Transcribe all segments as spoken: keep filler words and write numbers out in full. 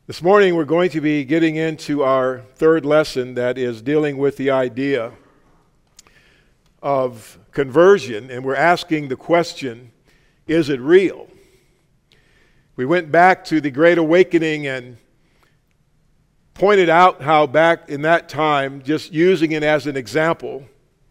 This morning we're going to be getting into our third lesson that is dealing with the idea of conversion, and we're asking the question, is it real? We went back to the Great Awakening and pointed out how back in that time, just using it as an example,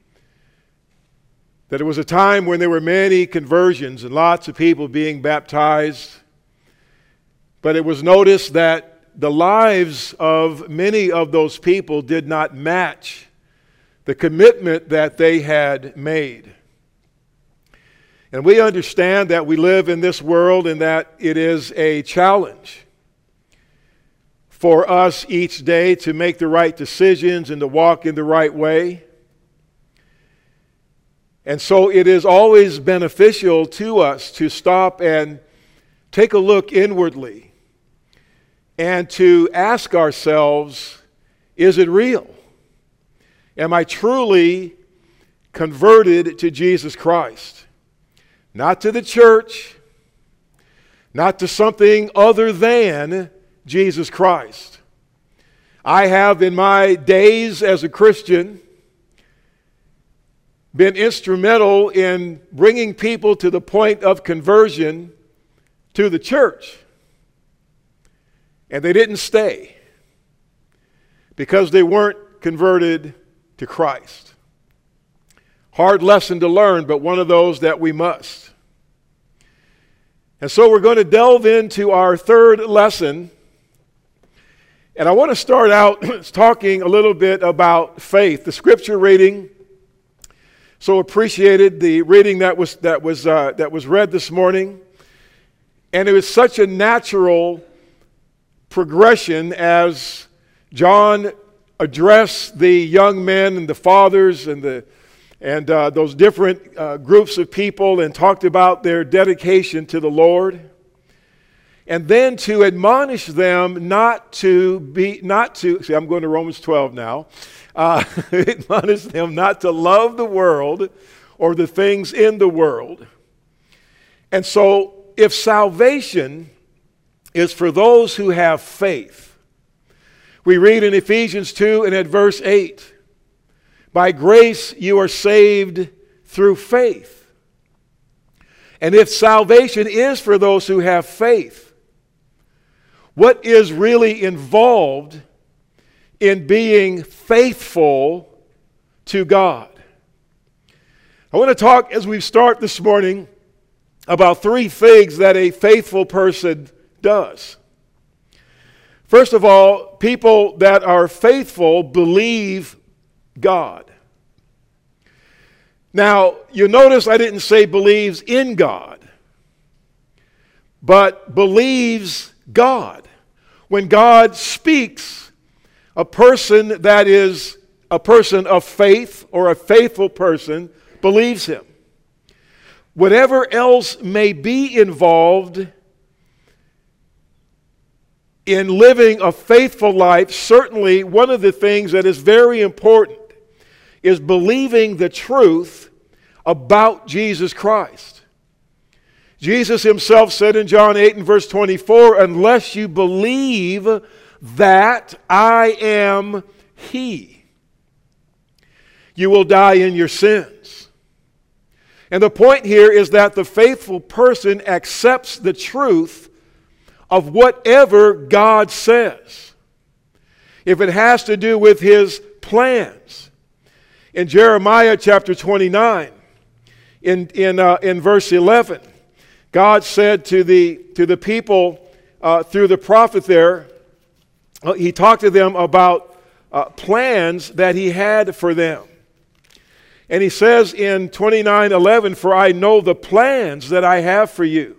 that it was a time when there were many conversions and lots of people being baptized. But it was noticed that the lives of many of those people did not match the commitment that they had made. And we understand that we live in this world and that it is a challenge for us each day to make the right decisions and to walk in the right way. And so it is always beneficial to us to stop and take a look inwardly and to ask ourselves, is it real? Am I truly converted to Jesus Christ? Not to the church, not to something other than Jesus Christ. I have in my days as a Christian been instrumental in bringing people to the point of conversion to the church. And they didn't stay because they weren't converted to Christ. Hard lesson to learn, but one of those that we must. And so we're going to delve into our third lesson. And I want to start out talking a little bit about faith. The scripture reading, so appreciated the reading that was, that was, uh, that was read this morning. And it was such a natural progression as John addressed the young men and the fathers and the and uh, those different uh, groups of people and talked about their dedication to the Lord, and then to admonish them not to be not to see I'm going to Romans twelve now uh, admonish them not to love the world or the things in the world. And so if salvation is for those who have faith. We read in Ephesians two and at verse eight, by grace you are saved through faith. And if salvation is for those who have faith, what is really involved in being faithful to God? I want to talk as we start this morning about three things that a faithful person does. First of all, people that are faithful believe God. Now, you notice I didn't say believes in God, but believes God. When God speaks, a person that is a person of faith or a faithful person believes him. Whatever else may be involved in living a faithful life, certainly one of the things that is very important is believing the truth about Jesus Christ. Jesus himself said in John eight and verse twenty-four, unless you believe that I am He, you will die in your sins. And the point here is that the faithful person accepts the truth of whatever God says. If it has to do with His plans. In Jeremiah chapter twenty-nine, in, in, uh, in verse eleven, God said to the, to the people uh, through the prophet there, uh, He talked to them about uh, plans that He had for them. And He says in twenty-nine eleven, for I know the plans that I have for you,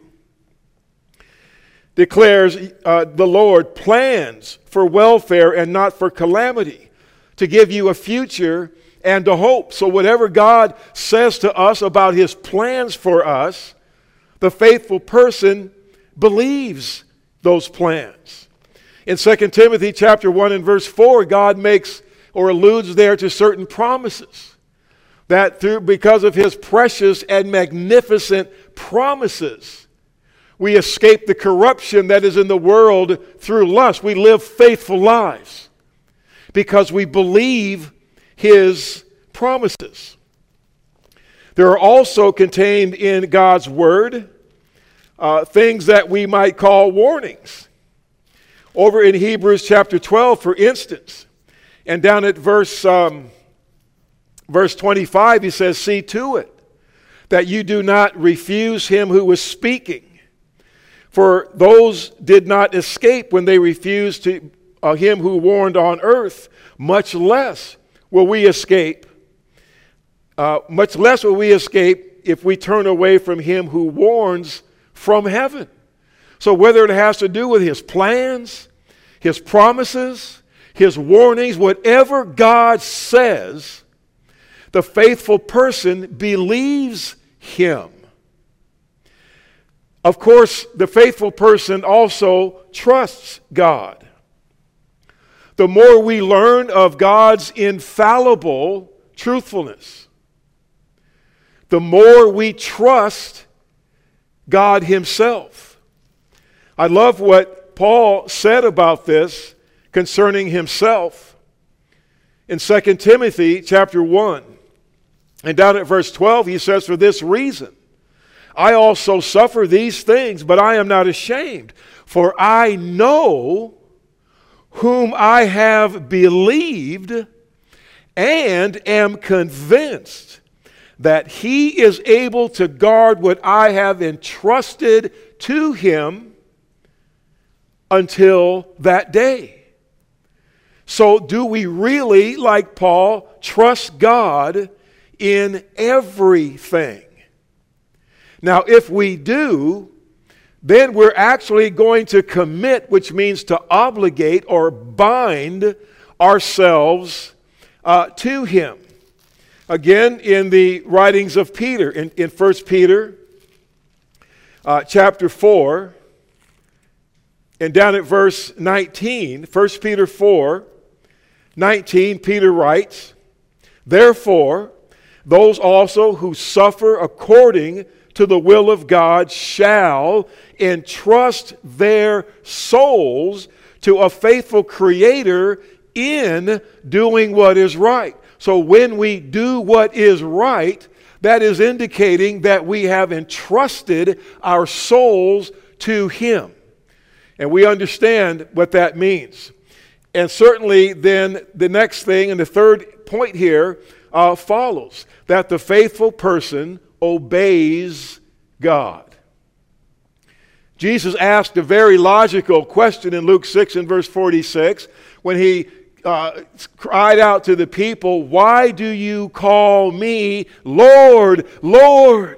declares uh, the Lord, plans for welfare and not for calamity, to give you a future and a hope. So whatever God says to us about His plans for us, the faithful person believes those plans. In Second Timothy chapter one and verse four, God makes or alludes there to certain promises that through because of His precious and magnificent promises, We escape the corruption that is in the world through lust. We live faithful lives because we believe His promises. There are also contained in God's Word uh, things that we might call warnings. Over in Hebrews chapter twelve, for instance, and down at verse, um, verse twenty-five, he says, "See to it that you do not refuse him who was speaking. For those did not escape when they refused to uh, him who warned on earth, much less will we escape. Uh, much less will we escape if we turn away from him who warns from heaven." So whether it has to do with his plans, his promises, his warnings, whatever God says, the faithful person believes him. Of course, the faithful person also trusts God. The more we learn of God's infallible truthfulness, the more we trust God Himself. I love what Paul said about this concerning himself in Second Timothy chapter one. And down at verse twelve, he says, "For this reason I also suffer these things, but I am not ashamed, for I know whom I have believed and am convinced that He is able to guard what I have entrusted to Him until that day." So do we really, like Paul, trust God in everything? Now, if we do, then we're actually going to commit, which means to obligate or bind ourselves uh, to Him. Again, in the writings of Peter, in, in First Peter uh, chapter four, and down at verse nineteen, First Peter four, nineteen, Peter writes, "Therefore, those also who suffer according to the will of God shall entrust their souls to a faithful Creator in doing what is right." So when we do what is right, that is indicating that we have entrusted our souls to Him. And we understand what that means. And certainly then the next thing, and the third point here, uh, follows, that the faithful person obeys God. Jesus asked a very logical question in Luke six and verse forty-six when He uh, cried out to the people, "Why do you call me Lord, Lord,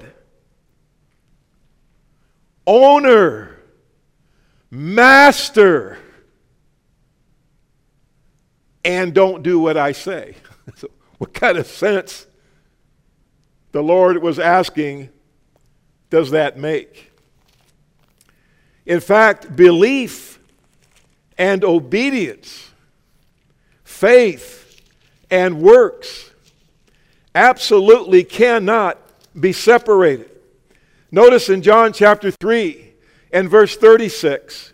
owner, master, and don't do what I say?" So what kind of sense, the Lord was asking, does that make? In fact, belief and obedience, faith and works absolutely cannot be separated. Notice in John chapter three and verse thirty-six,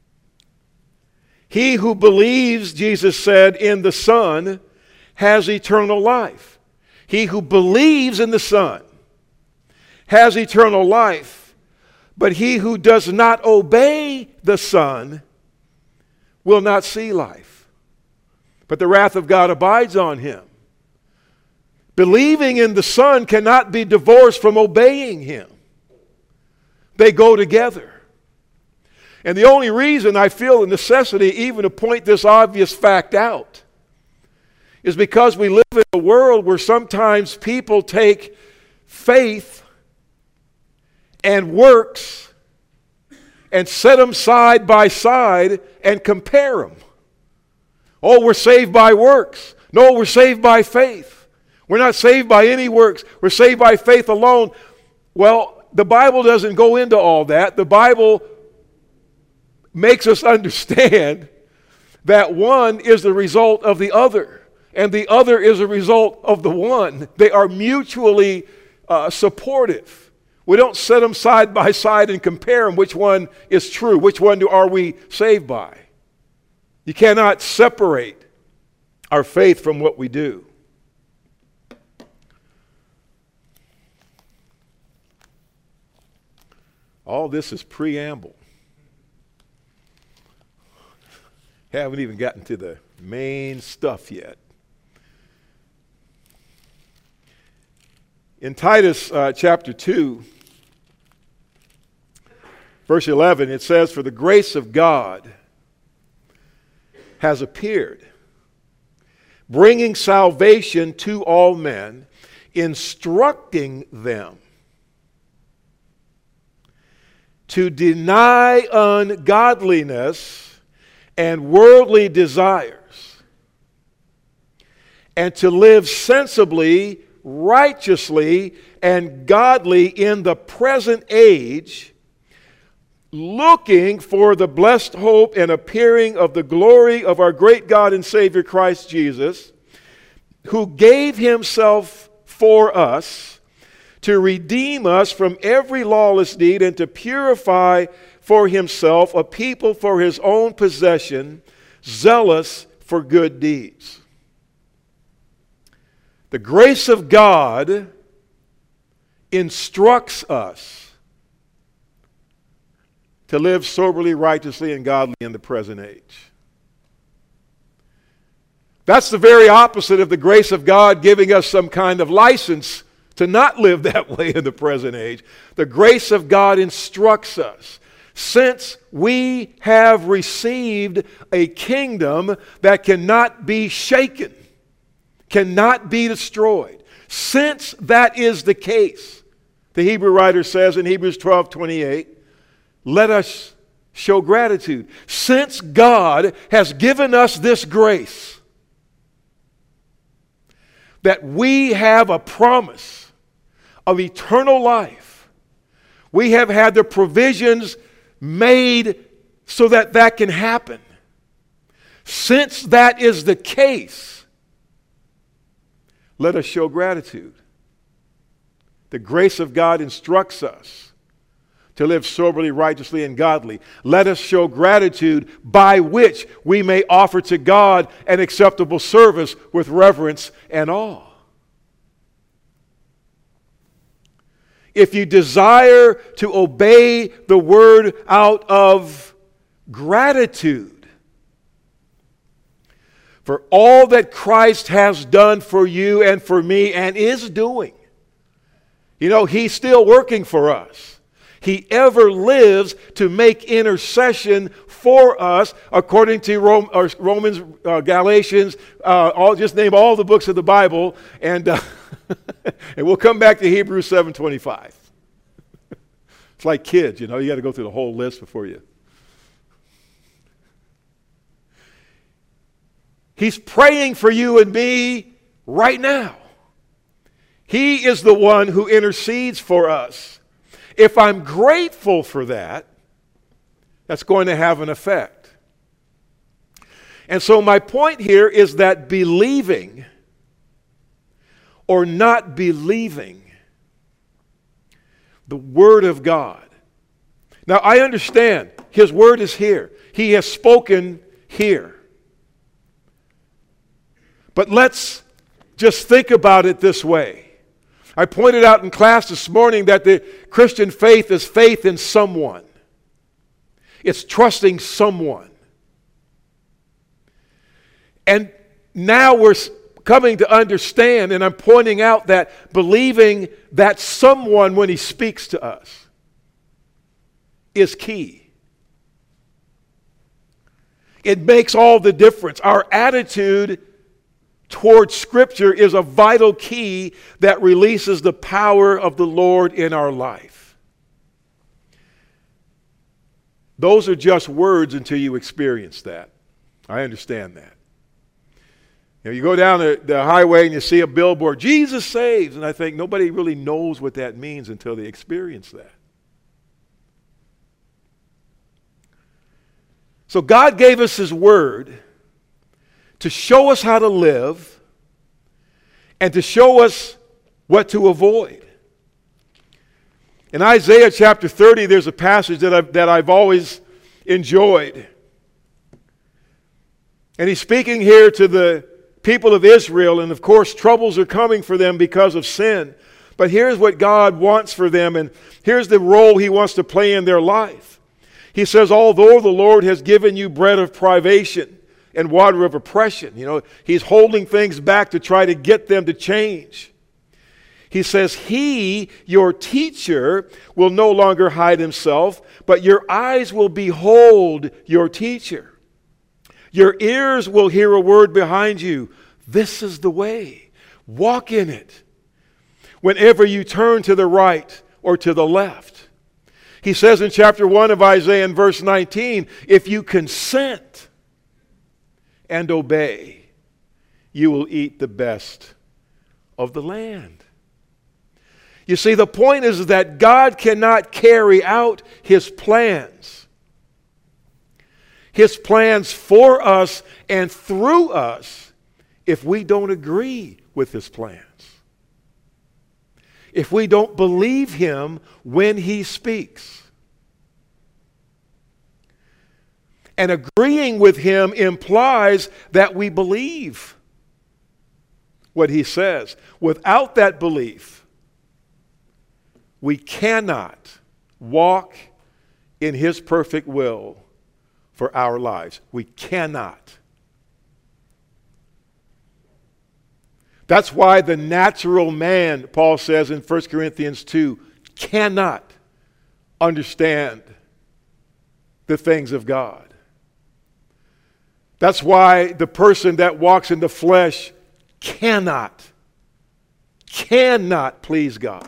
"He who believes," Jesus said, "in the Son has eternal life." He who believes in the Son has eternal life, but he who does not obey the Son will not see life, but the wrath of God abides on him. Believing in the Son cannot be divorced from obeying Him. They go together. And the only reason I feel the necessity even to point this obvious fact out is because we live in a world where sometimes people take faith and works and set them side by side and compare them. Oh, we're saved by works. No, we're saved by faith. We're not saved by any works. We're saved by faith alone. Well, the Bible doesn't go into all that. The Bible makes us understand that one is the result of the other, and the other is a result of the one. They are mutually uh, supportive. We don't set them side by side and compare them, which one is true, which one do, are we saved by. You cannot separate our faith from what we do. All this is preamble. Haven't even gotten to the main stuff yet. In Titus uh, chapter two, verse eleven, it says, "For the grace of God has appeared, bringing salvation to all men, instructing them to deny ungodliness and worldly desires, and to live sensibly, righteously, and godly in the present age, looking for the blessed hope and appearing of the glory of our great God and Savior Christ Jesus, who gave himself for us to redeem us from every lawless deed and to purify for himself a people for his own possession, zealous for good deeds." The grace of God instructs us to live soberly, righteously, and godly in the present age. That's the very opposite of the grace of God giving us some kind of license to not live that way in the present age. The grace of God instructs us. Since we have received a kingdom that cannot be shaken, cannot be destroyed, since that is the case, the Hebrew writer says in Hebrews twelve twenty-eight, let us show gratitude. Since God has given us this grace, that we have a promise of eternal life, we have had the provisions made so that that can happen. Since that is the case, let us show gratitude. The grace of God instructs us to live soberly, righteously, and godly. Let us show gratitude by which we may offer to God an acceptable service with reverence and awe. If you desire to obey the word out of gratitude for all that Christ has done for you and for me and is doing, you know, he's still working for us. He ever lives to make intercession for us, according to Rome, or Romans, uh, Galatians, uh, all, just name all the books of the Bible, and uh, and we'll come back to Hebrews seven twenty-five. It's like kids, you know, you got to go through the whole list before you. He's praying for you and me right now. He is the one who intercedes for us. If I'm grateful for that, that's going to have an effect. And so my point here is that believing or not believing the Word of God. Now I understand His Word is here. He has spoken here. But let's just think about it this way. I pointed out in class this morning that the Christian faith is faith in someone. It's trusting someone. And now we're coming to understand, and I'm pointing out that believing that someone when he speaks to us is key. It makes all the difference. Our attitude towards Scripture is a vital key that releases the power of the Lord in our life. Those are just words until you experience that. I understand that. You know, you go down the, the highway and you see a billboard, Jesus saves, and I think nobody really knows what that means until they experience that. So God gave us His Word to show us how to live and to show us what to avoid. In Isaiah chapter thirty, there's a passage that I've, that I've always enjoyed. And he's speaking here to the people of Israel, and of course troubles are coming for them because of sin. But here's what God wants for them, and here's the role He wants to play in their life. He says, although the Lord has given you bread of privation and water of oppression, you know, He's holding things back to try to get them to change. He says, He, your teacher, will no longer hide Himself, but your eyes will behold your teacher. Your ears will hear a word behind you. This is the way. Walk in it. Whenever you turn to the right or to the left. He says in chapter one of Isaiah in verse nineteen, if you consent and obey, you will eat the best of the land. You see, the point is that God cannot carry out His plans. His plans for us and through us if we don't agree with His plans. If we don't believe Him when He speaks. And agreeing with Him implies that we believe what He says. Without that belief, we cannot walk in His perfect will for our lives. We cannot. That's why the natural man, Paul says in First Corinthians two, cannot understand the things of God. That's why the person that walks in the flesh cannot, cannot please God.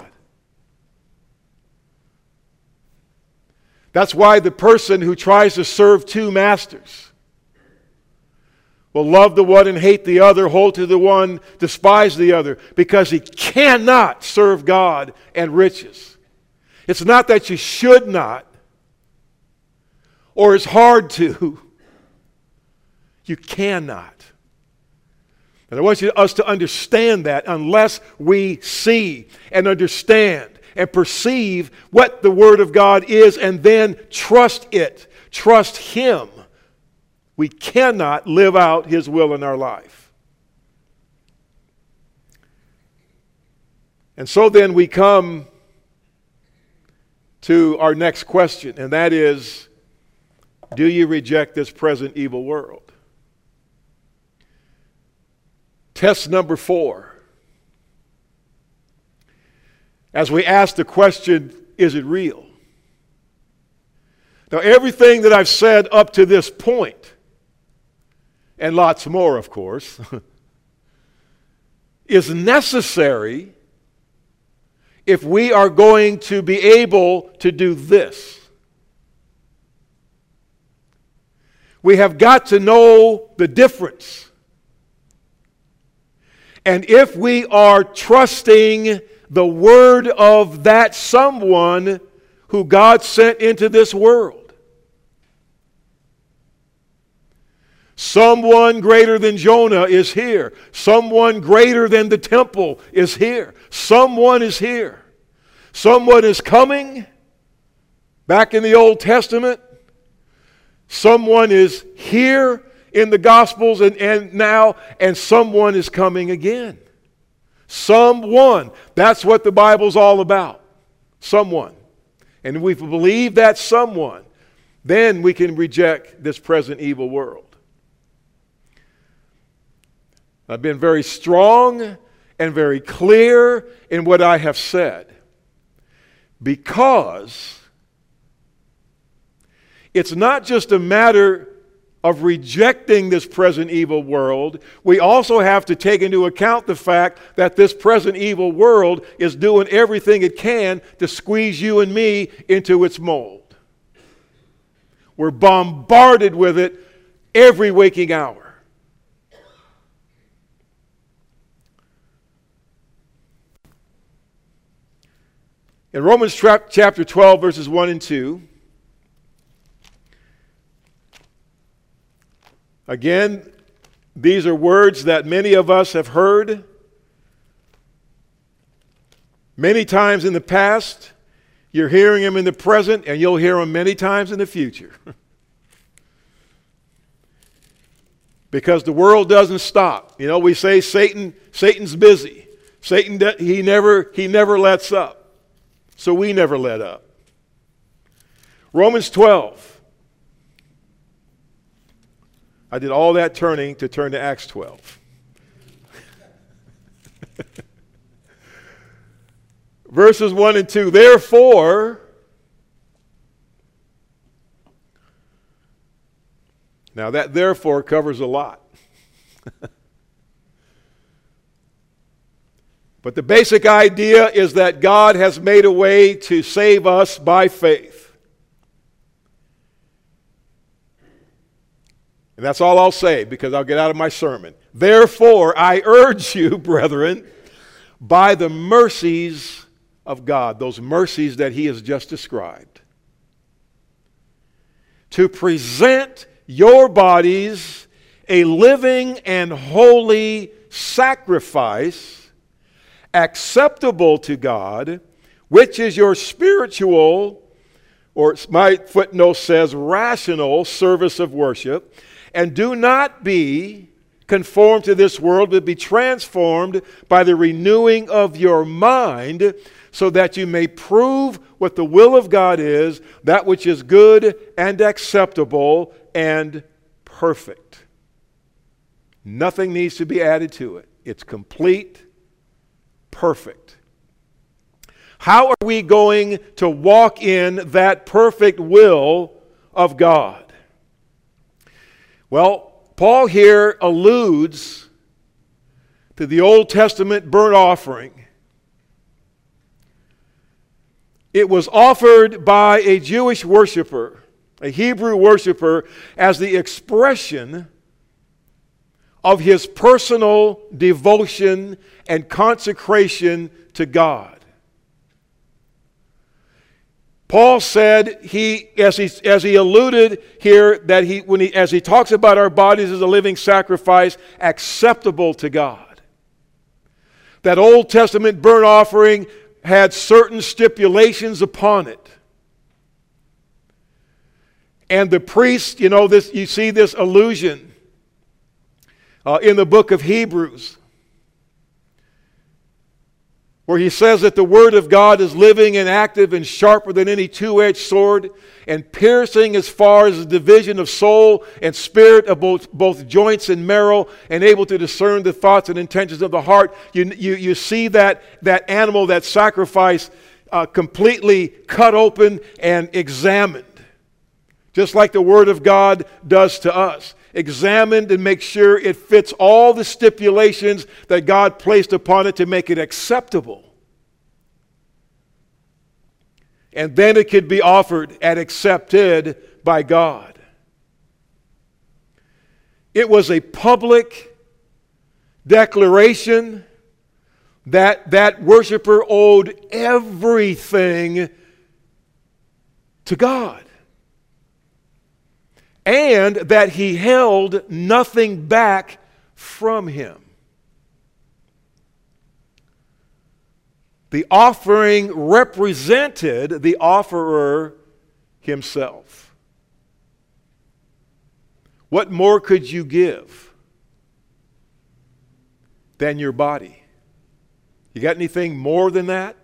That's why the person who tries to serve two masters will love the one and hate the other, hold to the one, despise the other, because he cannot serve God and riches. It's not that you should not, or it's hard to. You cannot. And I want you, us to understand that unless we see and understand and perceive what the Word of God is and then trust it, trust Him, we cannot live out His will in our life. And so then we come to our next question, and that is, do you reject this present evil world? Test number four. As we ask the question, is it real? Now, everything that I've said up to this point, and lots more, of course, is necessary if we are going to be able to do this. We have got to know the difference. And if we are trusting the word of that someone who God sent into this world, someone greater than Jonah is here. Someone greater than the temple is here. Someone is here. Someone is coming. Back in the Old Testament, someone is here in the Gospels and, and now, and someone is coming again. Someone. That's what the Bible's all about. Someone. And if we believe that someone, then we can reject this present evil world. I've been very strong and very clear in what I have said, because it's not just a matter of rejecting this present evil world. We also have to take into account the fact that this present evil world is doing everything it can to squeeze you and me into its mold. We're bombarded with it every waking hour. In Romans chapter twelve, verses one and two, again, these are words that many of us have heard many times in the past. You're hearing him in the present, and you'll hear him many times in the future. Because the world doesn't stop. You know, we say Satan, Satan's busy. Satan, he never, he never lets up. So we never let up. Romans twelve. I did all that turning to turn to Acts twelve. Verses one and two. Therefore, now that therefore covers a lot. But the basic idea is that God has made a way to save us by faith. And that's all I'll say, because I'll get out of my sermon. Therefore, I urge you, brethren, by the mercies of God, those mercies that he has just described, to present your bodies a living and holy sacrifice, acceptable to God, which is your spiritual, or my footnote says rational service of worship. And do not be conformed to this world, but be transformed by the renewing of your mind, so that you may prove what the will of God is, that which is good and acceptable and perfect. Nothing needs to be added to it. It's complete, perfect. How are we going to walk in that perfect will of God? Well, Paul here alludes to the Old Testament burnt offering. It was offered by a Jewish worshiper, a Hebrew worshiper, as the expression of his personal devotion and consecration to God. Paul said, he, as he, as he alluded here, that he, when he, as he talks about our bodies as a living sacrifice, acceptable to God. That Old Testament burnt offering had certain stipulations upon it. And the priest, you know, this, you see this allusion uh, in the book of Hebrews, where he says that the Word of God is living and active and sharper than any two-edged sword, and piercing as far as the division of soul and spirit, of both, both joints and marrow, and able to discern the thoughts and intentions of the heart. You, you, you see that, that animal, that sacrifice, uh, completely cut open and examined, just like the Word of God does to us. Examined and make sure it fits all the stipulations that God placed upon it to make it acceptable. And then it could be offered and accepted by God. It was a public declaration that that worshiper owed everything to God. And that he held nothing back from him. The offering represented the offerer himself. What more could you give than your body? You got anything more than that?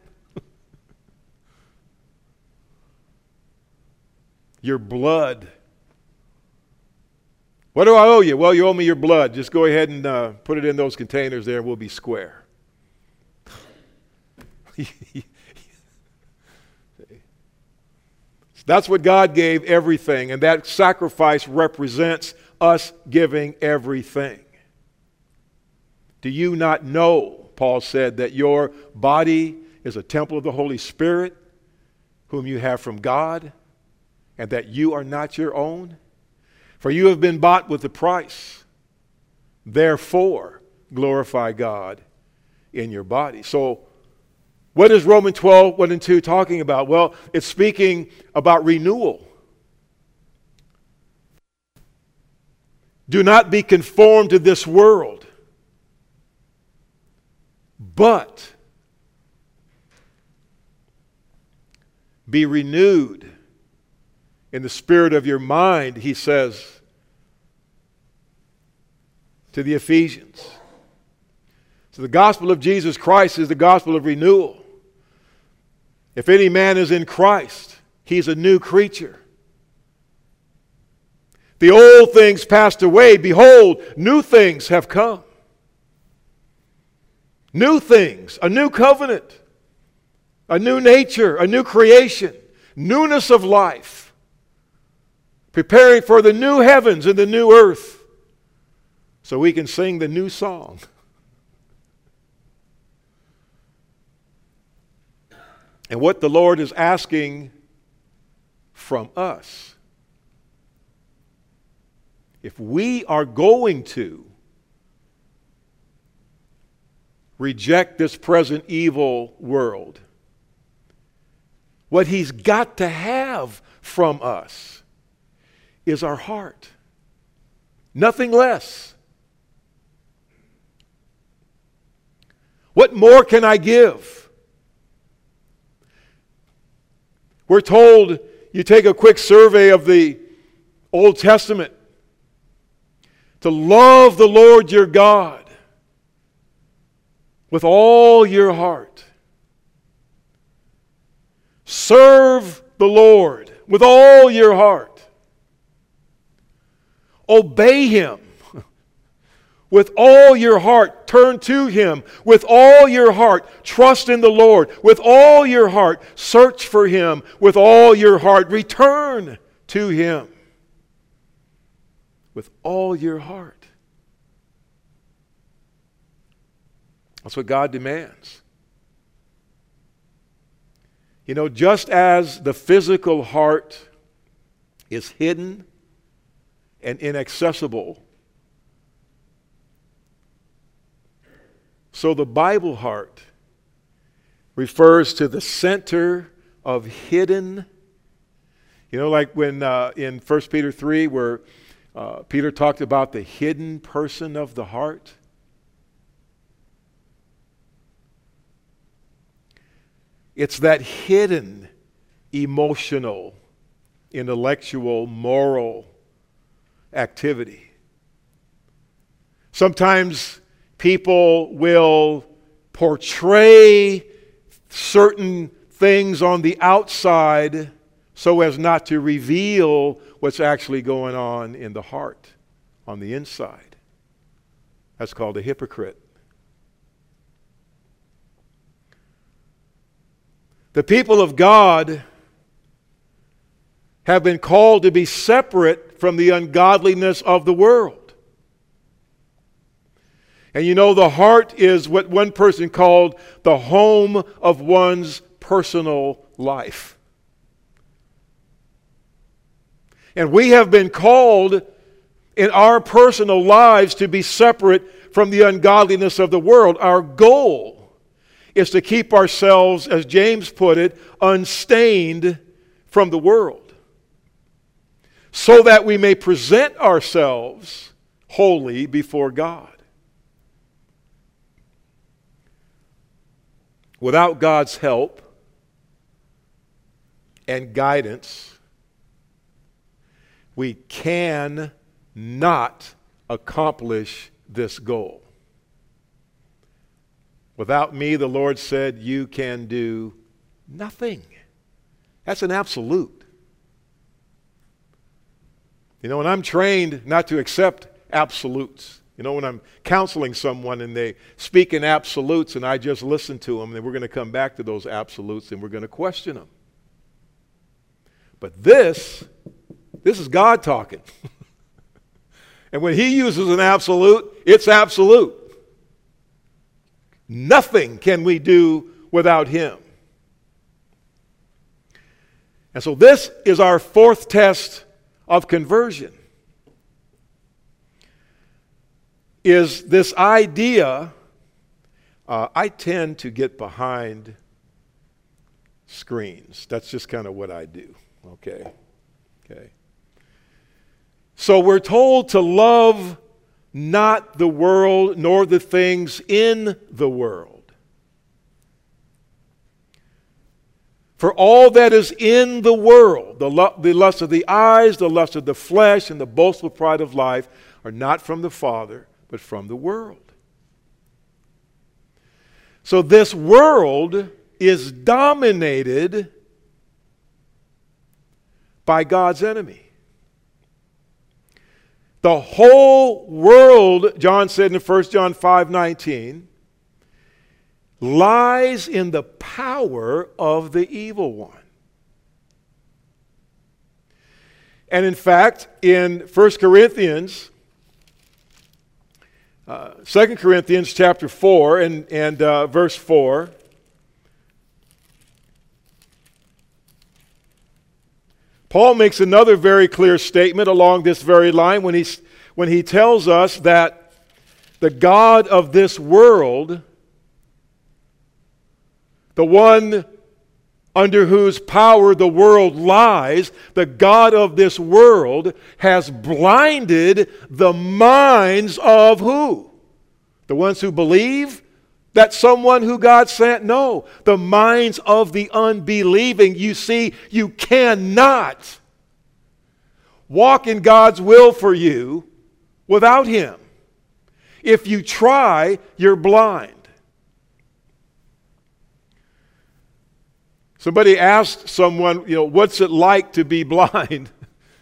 Your blood. What do I owe you? Well, you owe me your blood. Just go ahead and uh, put it in those containers there and we'll be square. That's what God gave everything, and that sacrifice represents us giving everything. Do you not know, Paul said, that your body is a temple of the Holy Spirit, whom you have from God, and that you are not your own? For you have been bought with a price. Therefore, glorify God in your body. So, what is Romans twelve, one and two talking about? Well, it's speaking about renewal. Do not be conformed to this world, but Be renewed in the spirit of your mind, he says to the Ephesians. So the gospel of Jesus Christ is the gospel of renewal. If any man is in Christ, he's a new creature. The old things passed away. Behold, new things have come. New things, a new covenant, a new nature, a new creation, newness of life, preparing for the new heavens and the new earth so we can sing the new song. And what the Lord is asking from us, if we are going to reject this present evil world, what he's got to have from us is our heart. Nothing less. What more can I give? We're told, you take a quick survey of the Old Testament, to love the Lord your God with all your heart. Serve the Lord with all your heart. Obey him with all your heart. Turn to him with all your heart. Trust in the Lord with all your heart. Search for him with all your heart. Return to him with all your heart. That's what God demands. You know, just as the physical heart is hidden and inaccessible, so the Bible heart refers to the center of hidden. You know, like when uh, in First Peter three, where uh, Peter talked about the hidden person of the heart. It's that hidden emotional, intellectual, moral activity. Sometimes people will portray certain things on the outside so as not to reveal what's actually going on in the heart, on the inside. That's called a hypocrite. The people of God have been called to be separate from the ungodliness of the world. And you know, the heart is what one person called the home of one's personal life. And we have been called in our personal lives to be separate from the ungodliness of the world. Our goal is to keep ourselves, as James put it, unstained from the world, so that we may present ourselves holy before God. Without God's help and guidance, we can not accomplish this goal. Without me, the Lord said, you can do nothing. That's an absolute. You know, and I'm trained not to accept absolutes. You know, when I'm counseling someone and they speak in absolutes and I just listen to them, then we're going to come back to those absolutes and we're going to question them. But this, this is God talking. And when he uses an absolute, it's absolute. Nothing can we do without him. And so this is our fourth test of conversion. Is this idea, uh, I tend to get behind screens. That's just kind of what I do. Okay. Okay. So we're told to love not the world, nor the things in the world. For all that is in the world, the, lu- the lust of the eyes, the lust of the flesh, and the boastful pride of life are not from the Father, but from the world. So this world is dominated by God's enemy. The whole world, John said in First John five nineteen, lies in the power of the evil one. And in fact, in First Corinthians, uh, Second Corinthians chapter four and, and uh, verse four, Paul makes another very clear statement along this very line when, he's, when he tells us that the God of this world, the one under whose power the world lies, the God of this world has blinded the minds of who? The ones who believe that someone who God sent? No, the minds of the unbelieving. You see, you cannot walk in God's will for you without Him. If you try, you're blind. Somebody asked someone, you know, what's it like to be blind?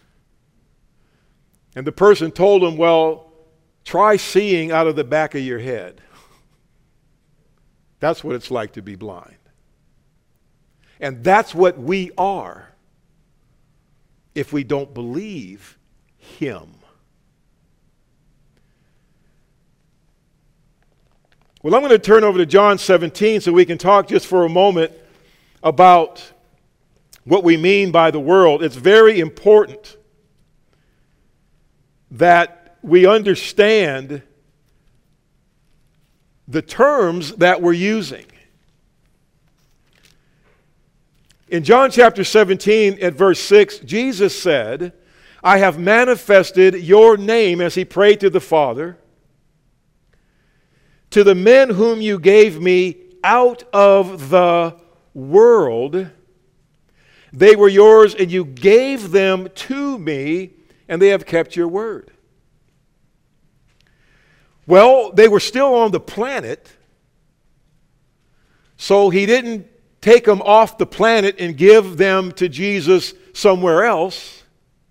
And the person told him, well, try seeing out of the back of your head. That's what it's like to be blind. And that's what we are if we don't believe Him. Well, I'm going to turn over to John seventeen so we can talk just for a moment about what we mean by the world. It's very important that we understand the terms that we're using. In John chapter seventeen at verse six, Jesus said, I have manifested your name, as He prayed to the Father, to the men whom you gave me out of the world. They were yours, and you gave them to me, and they have kept your word. Well, they were still on the planet, so He didn't take them off the planet and give them to Jesus somewhere else.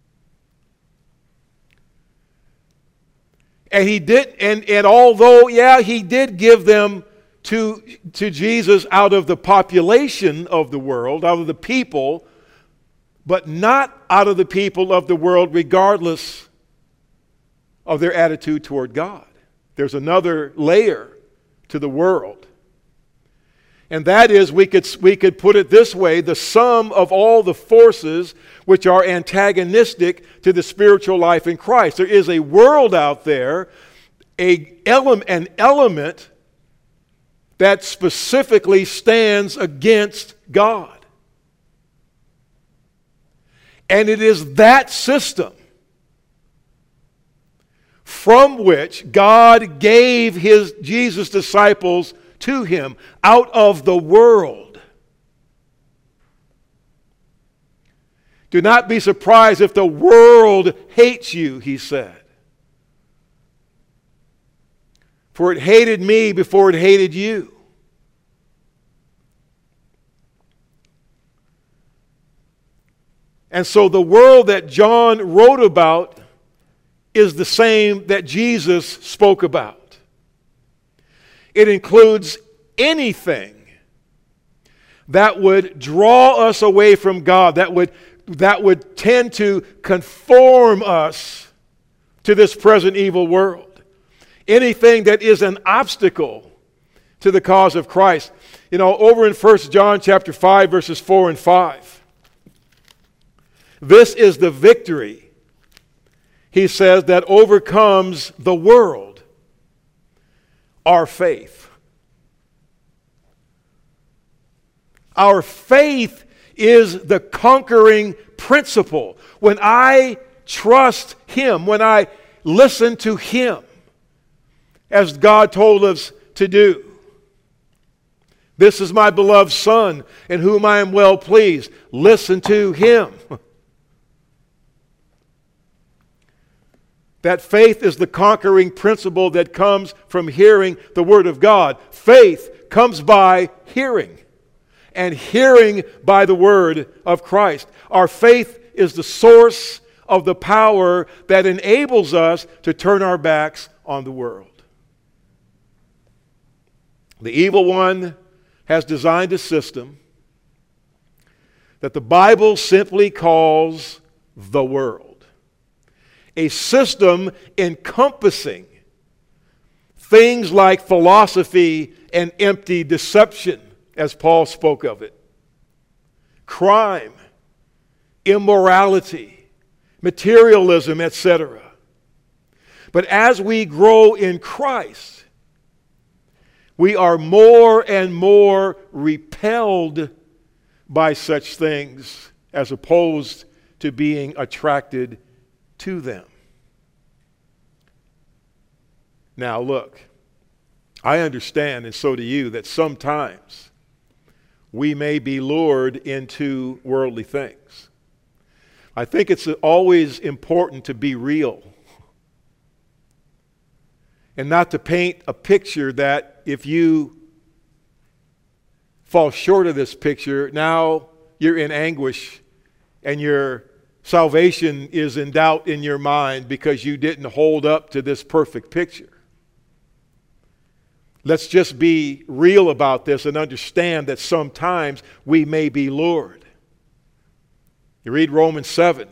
And He did, and, and although, yeah, He did give them to, to Jesus out of the population of the world, out of the people, but not out of the people of the world, regardless of their attitude toward God. There's another layer to the world. And that is, we could, we could put it this way, the sum of all the forces which are antagonistic to the spiritual life in Christ. There is a world out there, a ele- an element that specifically stands against God. And it is that system from which God gave His Jesus' disciples to Him out of the world. Do not be surprised if the world hates you, He said. For it hated me before it hated you. And so the world that John wrote about is the same that Jesus spoke about. It includes anything that would draw us away from God, that would, that would tend to conform us to this present evil world. Anything that is an obstacle to the cause of Christ. You know, over in First John chapter five, verses four and five. This is the victory, he says, that overcomes the world. Our faith. Our faith is the conquering principle. When I trust Him, when I listen to Him, as God told us to do, This is my beloved Son, in whom I am well pleased. Listen to him. That faith is the conquering principle that comes from hearing the Word of God. Faith comes by hearing, and hearing by the Word of Christ. Our faith is the source of the power that enables us to turn our backs on the world. The evil one has designed a system that the Bible simply calls the world. A system encompassing things like philosophy and empty deception, as Paul spoke of it, crime, immorality, materialism, et cetera. But as we grow in Christ, we are more and more repelled by such things as opposed to being attracted to them. Now look, I understand, and so do you, that sometimes we may be lured into worldly things. I think it's always important to be real and not to paint a picture that if you fall short of this picture, now you're in anguish and your salvation is in doubt in your mind because you didn't hold up to this perfect picture. Let's just be real about this and understand that sometimes we may be lured. You read Romans seven.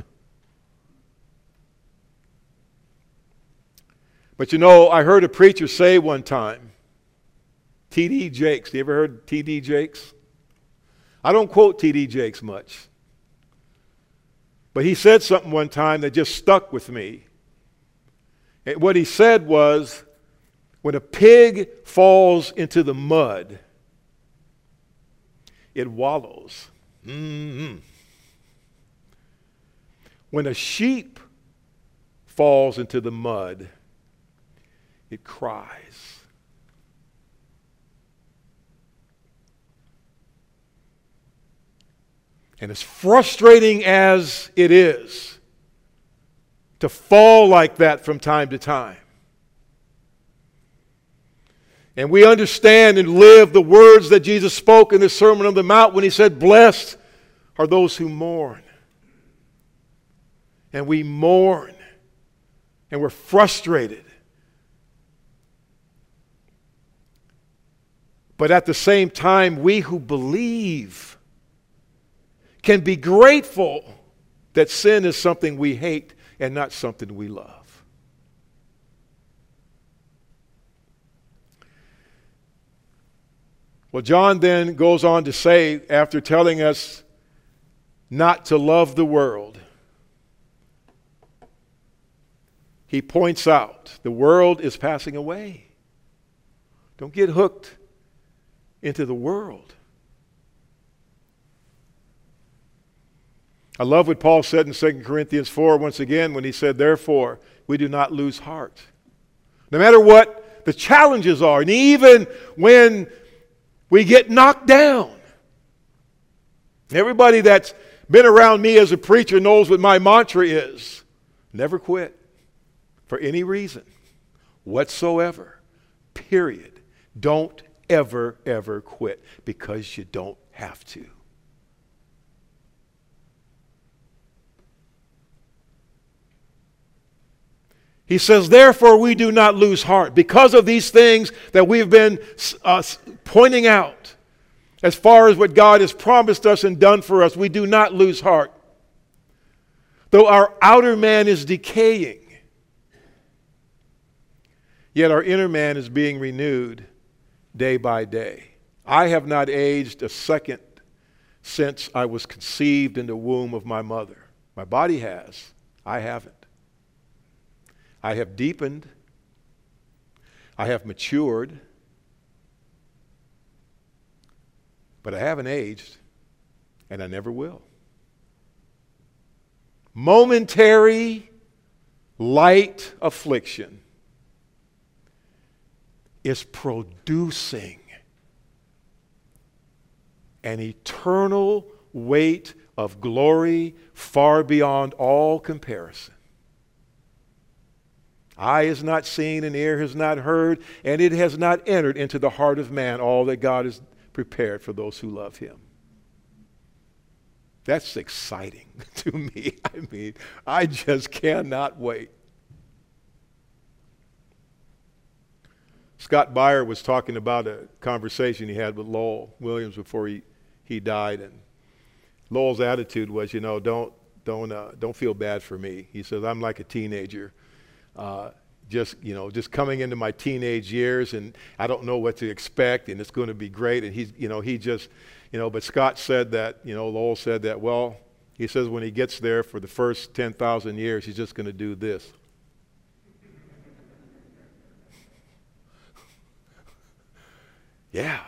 But you know, I heard a preacher say one time, T D Jakes. You ever heard T D Jakes? I don't quote T D Jakes much. But he said something one time that just stuck with me. And what he said was, when a pig falls into the mud, it wallows. Mm-hmm. When a sheep falls into the mud, it cries. And as frustrating as it is to fall like that from time to time, and we understand and live the words that Jesus spoke in the Sermon on the Mount when he said, blessed are those who mourn. And we mourn, and we're frustrated. But at the same time, we who believe can be grateful that sin is something we hate and not something we love. Well, John then goes on to say, after telling us not to love the world, he points out the world is passing away. Don't get hooked into the world. I love what Paul said in Second Corinthians four once again when he said, therefore, we do not lose heart. No matter what the challenges are, and even when we get knocked down. Everybody that's been around me as a preacher knows what my mantra is. Never quit for any reason whatsoever. Period. Don't ever, ever quit because you don't have to. He says, therefore we do not lose heart. Because of these things that we've been uh, pointing out, as far as what God has promised us and done for us, we do not lose heart. Though our outer man is decaying, yet our inner man is being renewed day by day. I have not aged a second since I was conceived in the womb of my mother. My body has. I haven't. I have deepened. I have matured. But I haven't aged, and I never will. Momentary, light affliction is producing an eternal weight of glory far beyond all comparison. Eye has not seen and ear has not heard, and it has not entered into the heart of man all that God has prepared for those who love him. That's exciting to me. I mean, I just cannot wait. Scott Beyer was talking about a conversation he had with Lowell Williams before he, he died, and Lowell's attitude was, you know, don't don't uh, don't feel bad for me. He says, I'm like a teenager, uh, just you know, just coming into my teenage years, and I don't know what to expect, and it's going to be great. And he's, you know, he just, you know, but Scott said that, you know, Lowell said that, well, he says when he gets there for the first ten thousand years, he's just going to do this. Yeah.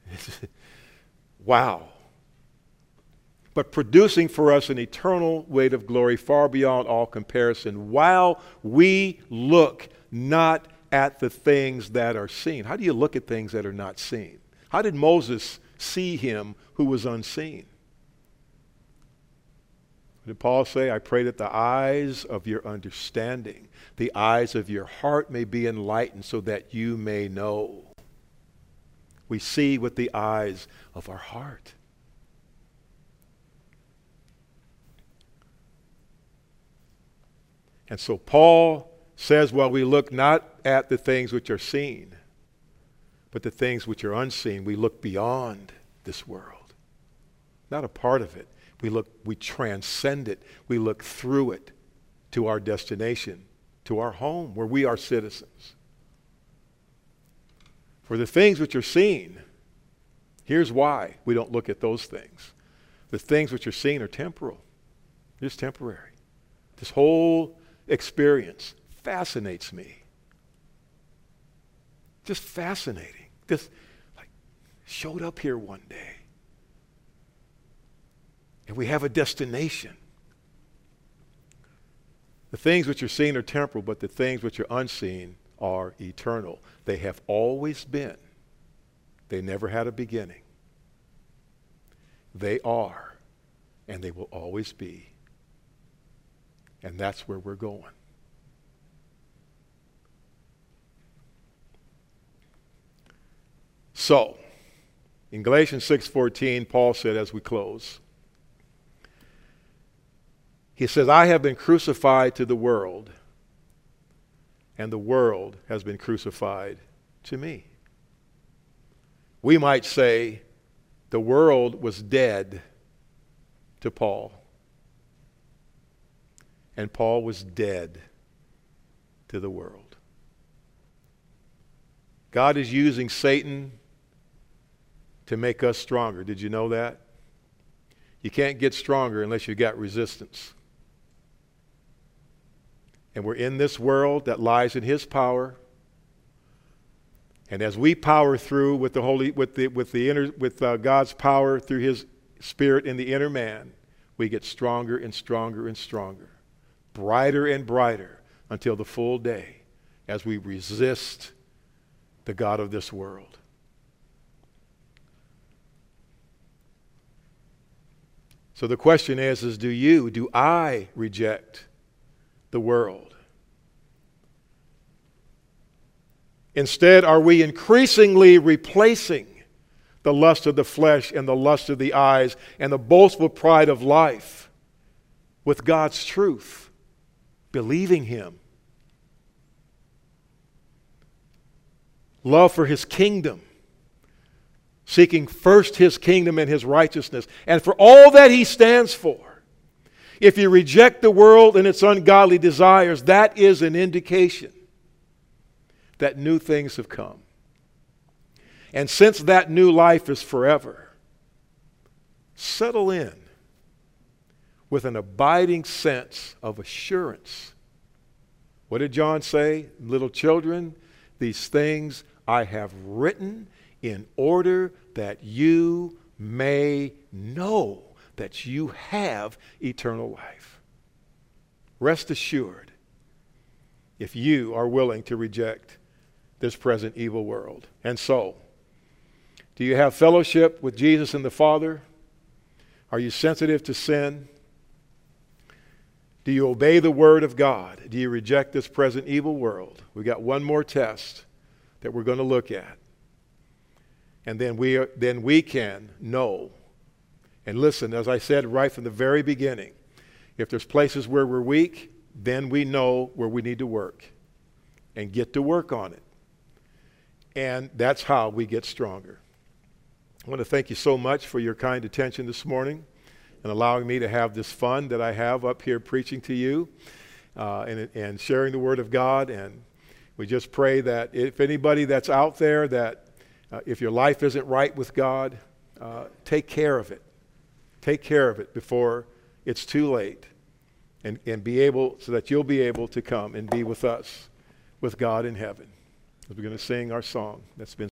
Wow. But producing for us an eternal weight of glory far beyond all comparison while we look not at the things that are seen. How do you look at things that are not seen? How did Moses see him who was unseen? What did Paul say? I pray that the eyes of your understanding, the eyes of your heart may be enlightened so that you may know. We see with the eyes of our heart. And so Paul says, well, we look not at the things which are seen, but the things which are unseen. We look beyond this world. Not a part of it. We look, we transcend it. We look through it to our destination, to our home, where we are citizens. For the things which are seen, here's why we don't look at those things. The things which are seen are temporal. They're just temporary. This whole experience fascinates me. Just fascinating. Just like showed up here one day. And we have a destination. The things which are seen are temporal, but the things which are unseen are eternal. They have always been. They never had a beginning. They are, and they will always be. And that's where we're going. So, in Galatians six fourteen, Paul said as we close, he says, I have been crucified to the world, and the world has been crucified to me. We might say the world was dead to Paul, and Paul was dead to the world. God is using Satan to make us stronger. Did you know that? You can't get stronger unless you've got resistance. And we're in this world that lies in his power. And as we power through with the holy, with the with the inner, with uh, God's power through his Spirit in the inner man, we get stronger and stronger and stronger, brighter and brighter until the full day as we resist the God of this world. So the question is, is do you, do I reject the world? Instead, are we increasingly replacing the lust of the flesh and the lust of the eyes and the boastful pride of life with God's truth, believing him, love for his kingdom, seeking first his kingdom and his righteousness, and for all that he stands for? If you reject the world and its ungodly desires, that is an indication that new things have come. And since that new life is forever, settle in with an abiding sense of assurance. What did John say? Little children, these things I have written in order that you may know that you have eternal life. Rest assured, if you are willing to reject this present evil world. And so, Do you have fellowship with Jesus and the Father? Are you sensitive to sin? Do you obey the Word of God? Do you reject this present evil world? We got one more test that we're going to look at. And then we, are, then we can know. And listen, as I said right from the very beginning, if there's places where we're weak, then we know where we need to work and get to work on it. And that's how we get stronger. I want to thank you so much for your kind attention this morning and allowing me to have this fun that I have up here preaching to you uh, and, and sharing the Word of God. And we just pray that if anybody that's out there, that uh, if your life isn't right with God, uh, take care of it. Take care of it before it's too late, and, and be able, so that you'll be able to come and be with us, with God in heaven. We're going to sing our song that's been